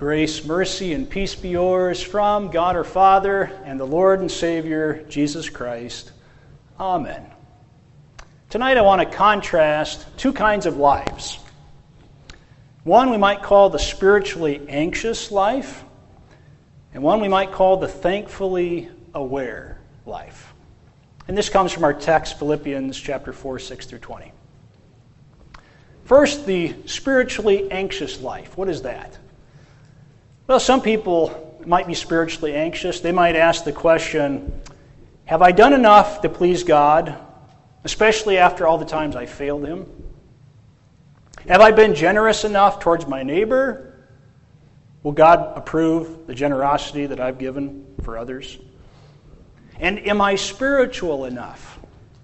Grace, mercy, and peace be yours from God our Father and the Lord and Savior, Jesus Christ. Amen. Tonight I want to contrast two kinds of lives. One we might call the spiritually anxious life, and one we might call the thankfully aware life. And this comes from our text, Philippians chapter 4, 6 through 20. First, the spiritually anxious life. What is that? Well, some people might be spiritually anxious. They might ask the question, have I done enough to please God, especially after all the times I failed Him? Have I been generous enough towards my neighbor? Will God approve the generosity that I've given for others? And am I spiritual enough?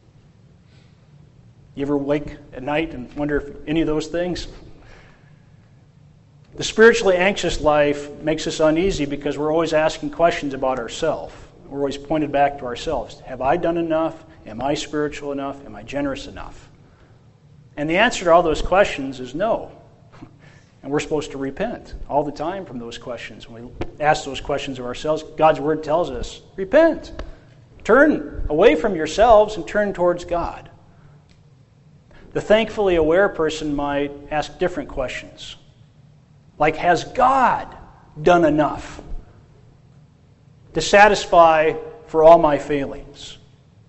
You ever wake at night and wonder if any of those things? The spiritually anxious life makes us uneasy because we're always asking questions about ourselves. We're always pointed back to ourselves. Have I done enough? Am I spiritual enough? Am I generous enough? And the answer to all those questions is no. And we're supposed to repent all the time from those questions. When we ask those questions of ourselves, God's Word tells us, repent. Turn away from yourselves and turn towards God. The thankfully aware person might ask different questions. Like, has God done enough to satisfy for all my failings?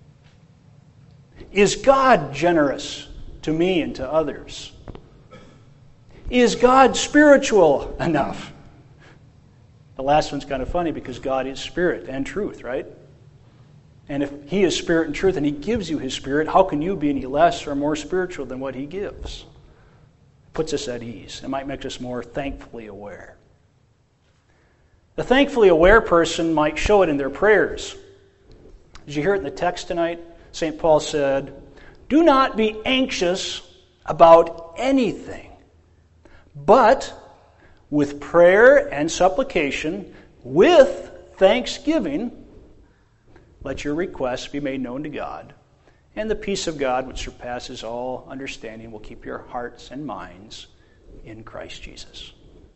Is God generous to me and to others? Is God spiritual enough? The last one's kind of funny because God is spirit and truth, right? And if He is spirit and truth and He gives you His Spirit, how can you be any less or more spiritual than what He gives? Puts us at ease. It might make us more thankfully aware. The thankfully aware person might show it in their prayers. Did you hear it in the text tonight? St. Paul said, do not be anxious about anything, but with prayer and supplication, with thanksgiving, let your requests be made known to God. And the peace of God, which surpasses all understanding, will keep your hearts and minds in Christ Jesus.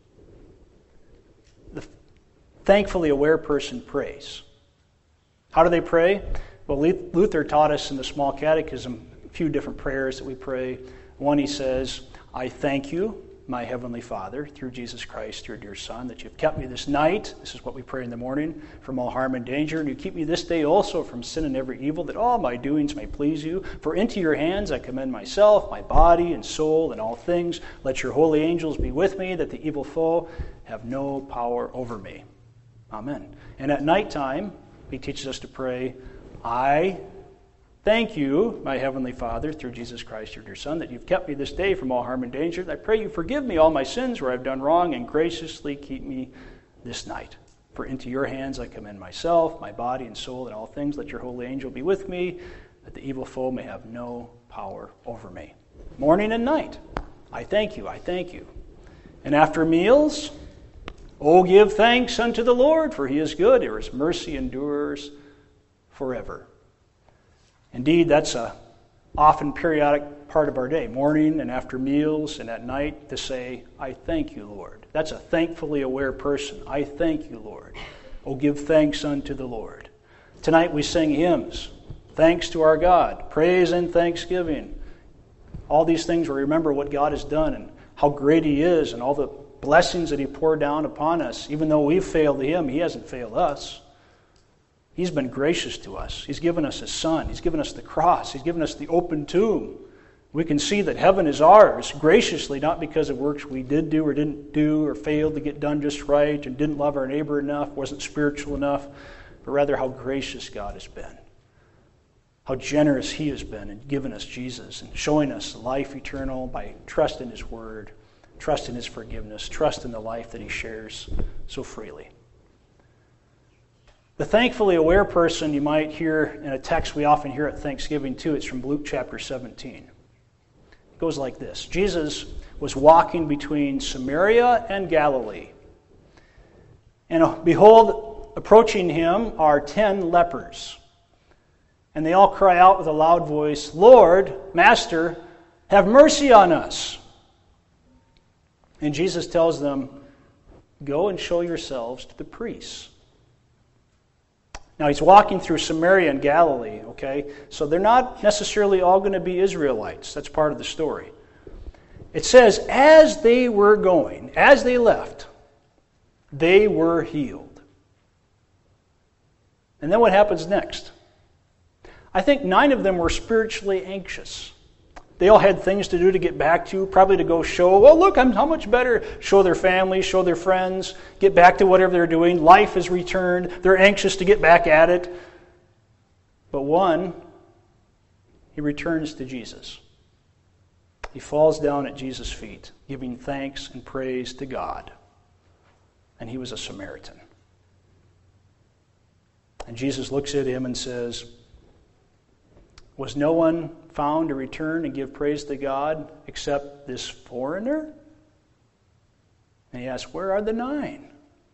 The thankfully aware person prays. How do they pray? Well, Luther taught us in the Small Catechism a few different prayers that we pray. One, he says, I thank you, my Heavenly Father, through Jesus Christ, your dear Son, that you've kept me this night, this is what we pray in the morning, from all harm and danger, and you keep me this day also from sin and every evil, that all my doings may please you. For into your hands I commend myself, my body and soul, and all things. Let your holy angels be with me, that the evil foe have no power over me. Amen. And at nighttime, he teaches us to pray, I thank you, my Heavenly Father, through Jesus Christ, your dear Son, that you've kept me this day from all harm and danger. I pray you forgive me all my sins where I've done wrong and graciously keep me this night. For into your hands I commend myself, my body and soul, and all things. Let your holy angel be with me, that the evil foe may have no power over me. Morning and night, I thank you, I thank you. And after meals, oh, give thanks unto the Lord, for He is good, and His mercy endures forever. Indeed, that's a often periodic part of our day, morning and after meals and at night, to say, I thank you, Lord. That's a thankfully aware person. I thank you, Lord. Oh, give thanks unto the Lord. Tonight we sing hymns, thanks to our God, praise and thanksgiving. All these things we remember what God has done and how great He is and all the blessings that He poured down upon us. Even though we've failed Him, He hasn't failed us. He's been gracious to us. He's given us His Son. He's given us the cross. He's given us the open tomb. We can see that heaven is ours graciously, not because of works we did do or didn't do or failed to get done just right and didn't love our neighbor enough, wasn't spiritual enough, but rather how gracious God has been. How generous He has been in giving us Jesus and showing us life eternal by trust in His Word, trust in His forgiveness, trust in the life that He shares so freely. The thankfully aware person you might hear in a text we often hear at Thanksgiving too. It's from Luke chapter 17. It goes like this. Jesus was walking between Samaria and Galilee. And behold, approaching Him are 10 lepers. And they all cry out with a loud voice, Lord, Master, have mercy on us. And Jesus tells them, Go and show yourselves to the priests. Now, he's walking through Samaria and Galilee, okay? So they're not necessarily all going to be Israelites. That's part of the story. It says, as they were going, as they left, they were healed. And then what happens next? I think 9 of them were spiritually anxious. They all had things to do to get back to, probably to go show, well, look, I'm how much better. Show their families, show their friends, get back to whatever they're doing. Life has returned. They're anxious to get back at it. But one, he returns to Jesus. He falls down at Jesus' feet, giving thanks and praise to God. And he was a Samaritan. And Jesus looks at him and says, was no one found to return and give praise to God except this foreigner? And he asks, where are the 9?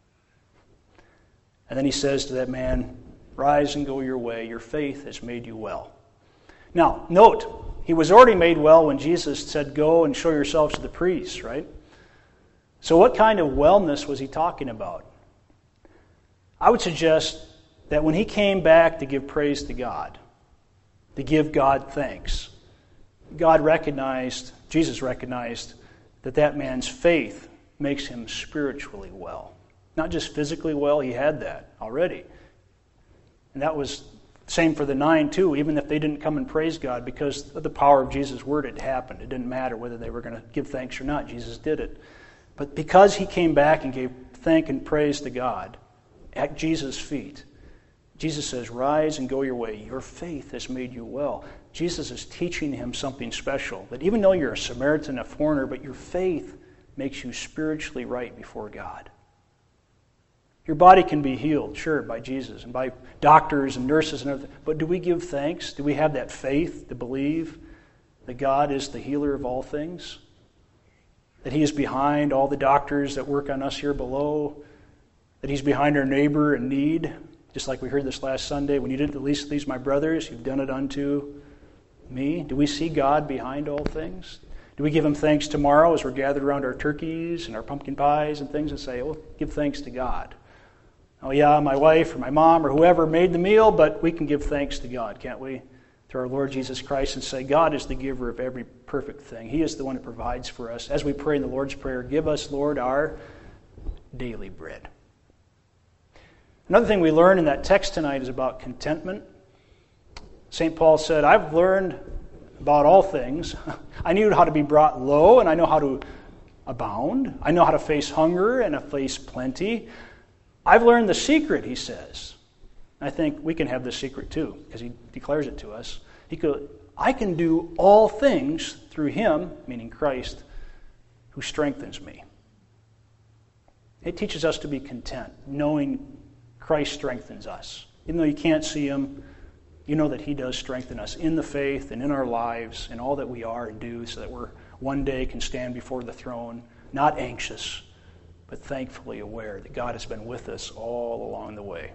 And then he says to that man, rise and go your way. Your faith has made you well. Now, note, he was already made well when Jesus said, go and show yourselves to the priests, right? So what kind of wellness was he talking about? I would suggest that when he came back to give praise to God, to give God thanks, Jesus recognized that man's faith makes him spiritually well. Not just physically well, he had that already. And that was the same for the 9 too, even if they didn't come and praise God, because of the power of Jesus' word, it happened. It didn't matter whether they were going to give thanks or not, Jesus did it. But because he came back and gave thank and praise to God at Jesus' feet, Jesus says, rise and go your way. Your faith has made you well. Jesus is teaching him something special, that even though you're a Samaritan, a foreigner, but your faith makes you spiritually right before God. Your body can be healed, sure, by Jesus and by doctors and nurses and everything, but do we give thanks? Do we have that faith to believe that God is the healer of all things? That he is behind all the doctors that work on us here below? That he's behind our neighbor in need? Just like we heard this last Sunday, when you did the least of these, my brothers, you've done it unto me. Do we see God behind all things? Do we give him thanks tomorrow as we're gathered around our turkeys and our pumpkin pies and things and say, oh, give thanks to God? Oh yeah, my wife or my mom or whoever made the meal, but we can give thanks to God, can't we? Through our Lord Jesus Christ, and say, God is the giver of every perfect thing. He is the one who provides for us. As we pray in the Lord's Prayer, give us, Lord, our daily bread. Another thing we learn in that text tonight is about contentment. St. Paul said, I've learned about all things. I knew how to be brought low, and I know how to abound. I know how to face hunger and to face plenty. I've learned the secret, he says. I think we can have the secret too, because he declares it to us. I can do all things through him, meaning Christ, who strengthens me. It teaches us to be content, knowing Christ strengthens us. Even though you can't see him, you know that he does strengthen us in the faith and in our lives and all that we are and do, so that we're one day can stand before the throne, not anxious, but thankfully aware that God has been with us all along the way.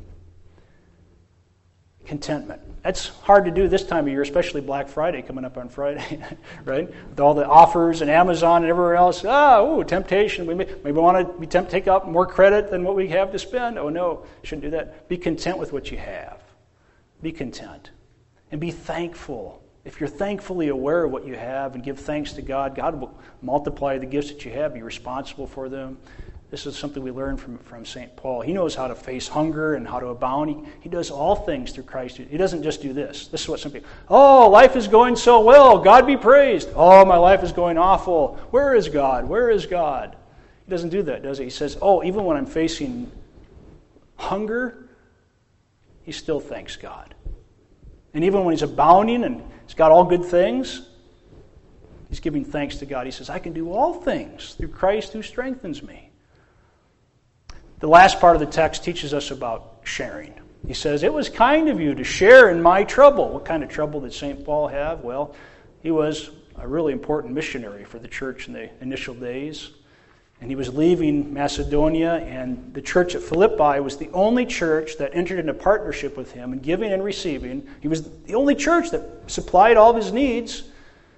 Contentment. That's hard to do this time of year, especially Black Friday coming up on Friday, right? With all the offers and Amazon and everywhere else. Temptation. We maybe want to take out more credit than what we have to spend. Oh no, shouldn't do that. Be content with what you have. Be content. And be thankful. If you're thankfully aware of what you have and give thanks to God, God will multiply the gifts that you have. Be responsible for them. This is something we learn from St. Paul. He knows how to face hunger and how to abound. He does all things through Christ. He doesn't just do this. This is what some people, life is going so well. God be praised. Oh, my life is going awful. Where is God? Where is God? He doesn't do that, does he? He says, even when I'm facing hunger, he still thanks God. And even when he's abounding and he's got all good things, he's giving thanks to God. He says, I can do all things through Christ who strengthens me. The last part of the text teaches us about sharing. He says, it was kind of you to share in my trouble. What kind of trouble did St. Paul have? Well, he was a really important missionary for the church in the initial days. And he was leaving Macedonia, and the church at Philippi was the only church that entered into partnership with him in giving and receiving. He was the only church that supplied all of his needs.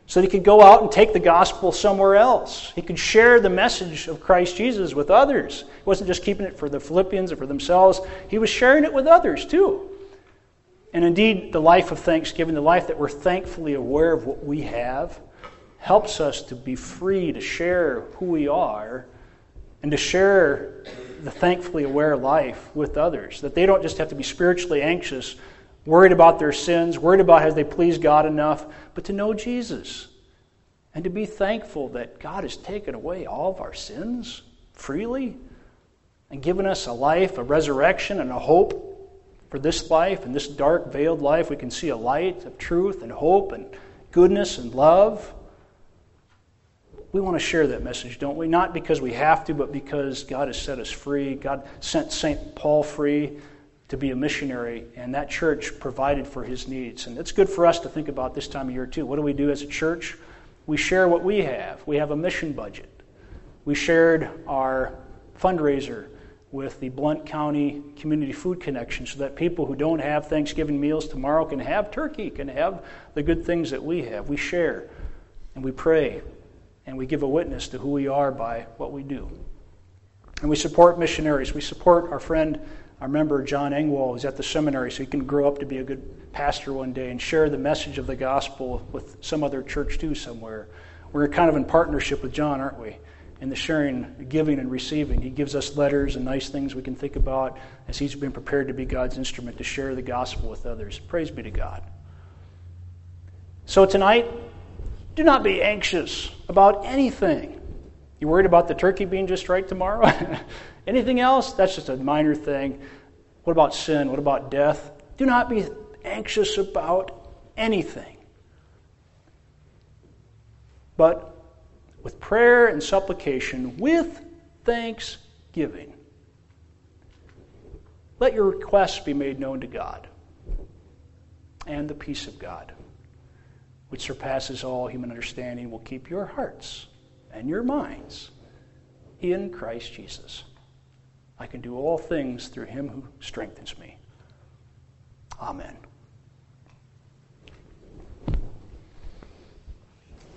so that he could go out and take the gospel somewhere else. He could share the message of Christ Jesus with others. He wasn't just keeping it for the Philippians or for themselves. He was sharing it with others too. And indeed, the life of thanksgiving, the life that we're thankfully aware of what we have, helps us to be free to share who we are and to share the thankfully aware life with others. That they don't just have to be spiritually anxious, worried about their sins, worried about have they pleased God enough, but to know Jesus and to be thankful that God has taken away all of our sins freely and given us a life, a resurrection, and a hope for this life and this dark, veiled life. We can see a light of truth and hope and goodness and love. We want to share that message, don't we? Not because we have to, but because God has set us free. God sent St. Paul free to be a missionary, and that church provided for his needs. And it's good for us to think about this time of year too. What do we do as a church? We share what we have. We have a mission budget. We shared our fundraiser with the Blount County Community Food Connection so that people who don't have Thanksgiving meals tomorrow can have turkey, can have the good things that we have. We share and we pray and we give a witness to who we are by what we do. And we support missionaries. We support our friend, our member John Engwall, who's at the seminary so he can grow up to be a good pastor one day and share the message of the gospel with some other church too somewhere. We're kind of in partnership with John, aren't we? In the sharing, giving, and receiving. He gives us letters and nice things we can think about as he's been prepared to be God's instrument to share the gospel with others. Praise be to God. So tonight, do not be anxious about anything. You worried about the turkey being just right tomorrow? Anything else? That's just a minor thing. What about sin? What about death? Do not be anxious about anything. But with prayer and supplication, with thanksgiving, let your requests be made known to God. And the peace of God, which surpasses all human understanding, will keep your hearts and your minds in Christ Jesus. I can do all things through him who strengthens me. Amen.